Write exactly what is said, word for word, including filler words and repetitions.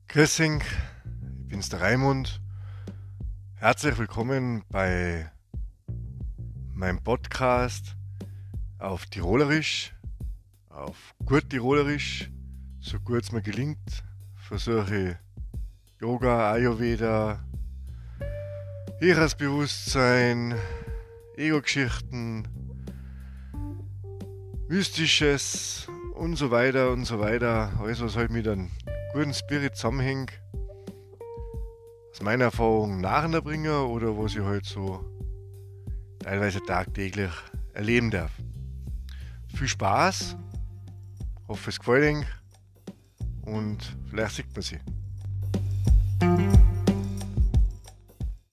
Grüß euch, ich bin's der Raimund. Herzlich willkommen bei meinem Podcast auf Tirolerisch, auf gut Tirolerisch, so gut es mir gelingt. Versuche ich Yoga, Ayurveda, Heeresbewusstsein, Ego-Geschichten, Mystisches und so weiter und so weiter. Alles, was halt mit einem guten Spirit zusammenhängt. Aus meiner Erfahrung nacheinander bringen oder was ich halt so teilweise tagtäglich erleben darf. Viel Spaß, hoffe es gefällt euch und vielleicht sieht man sich.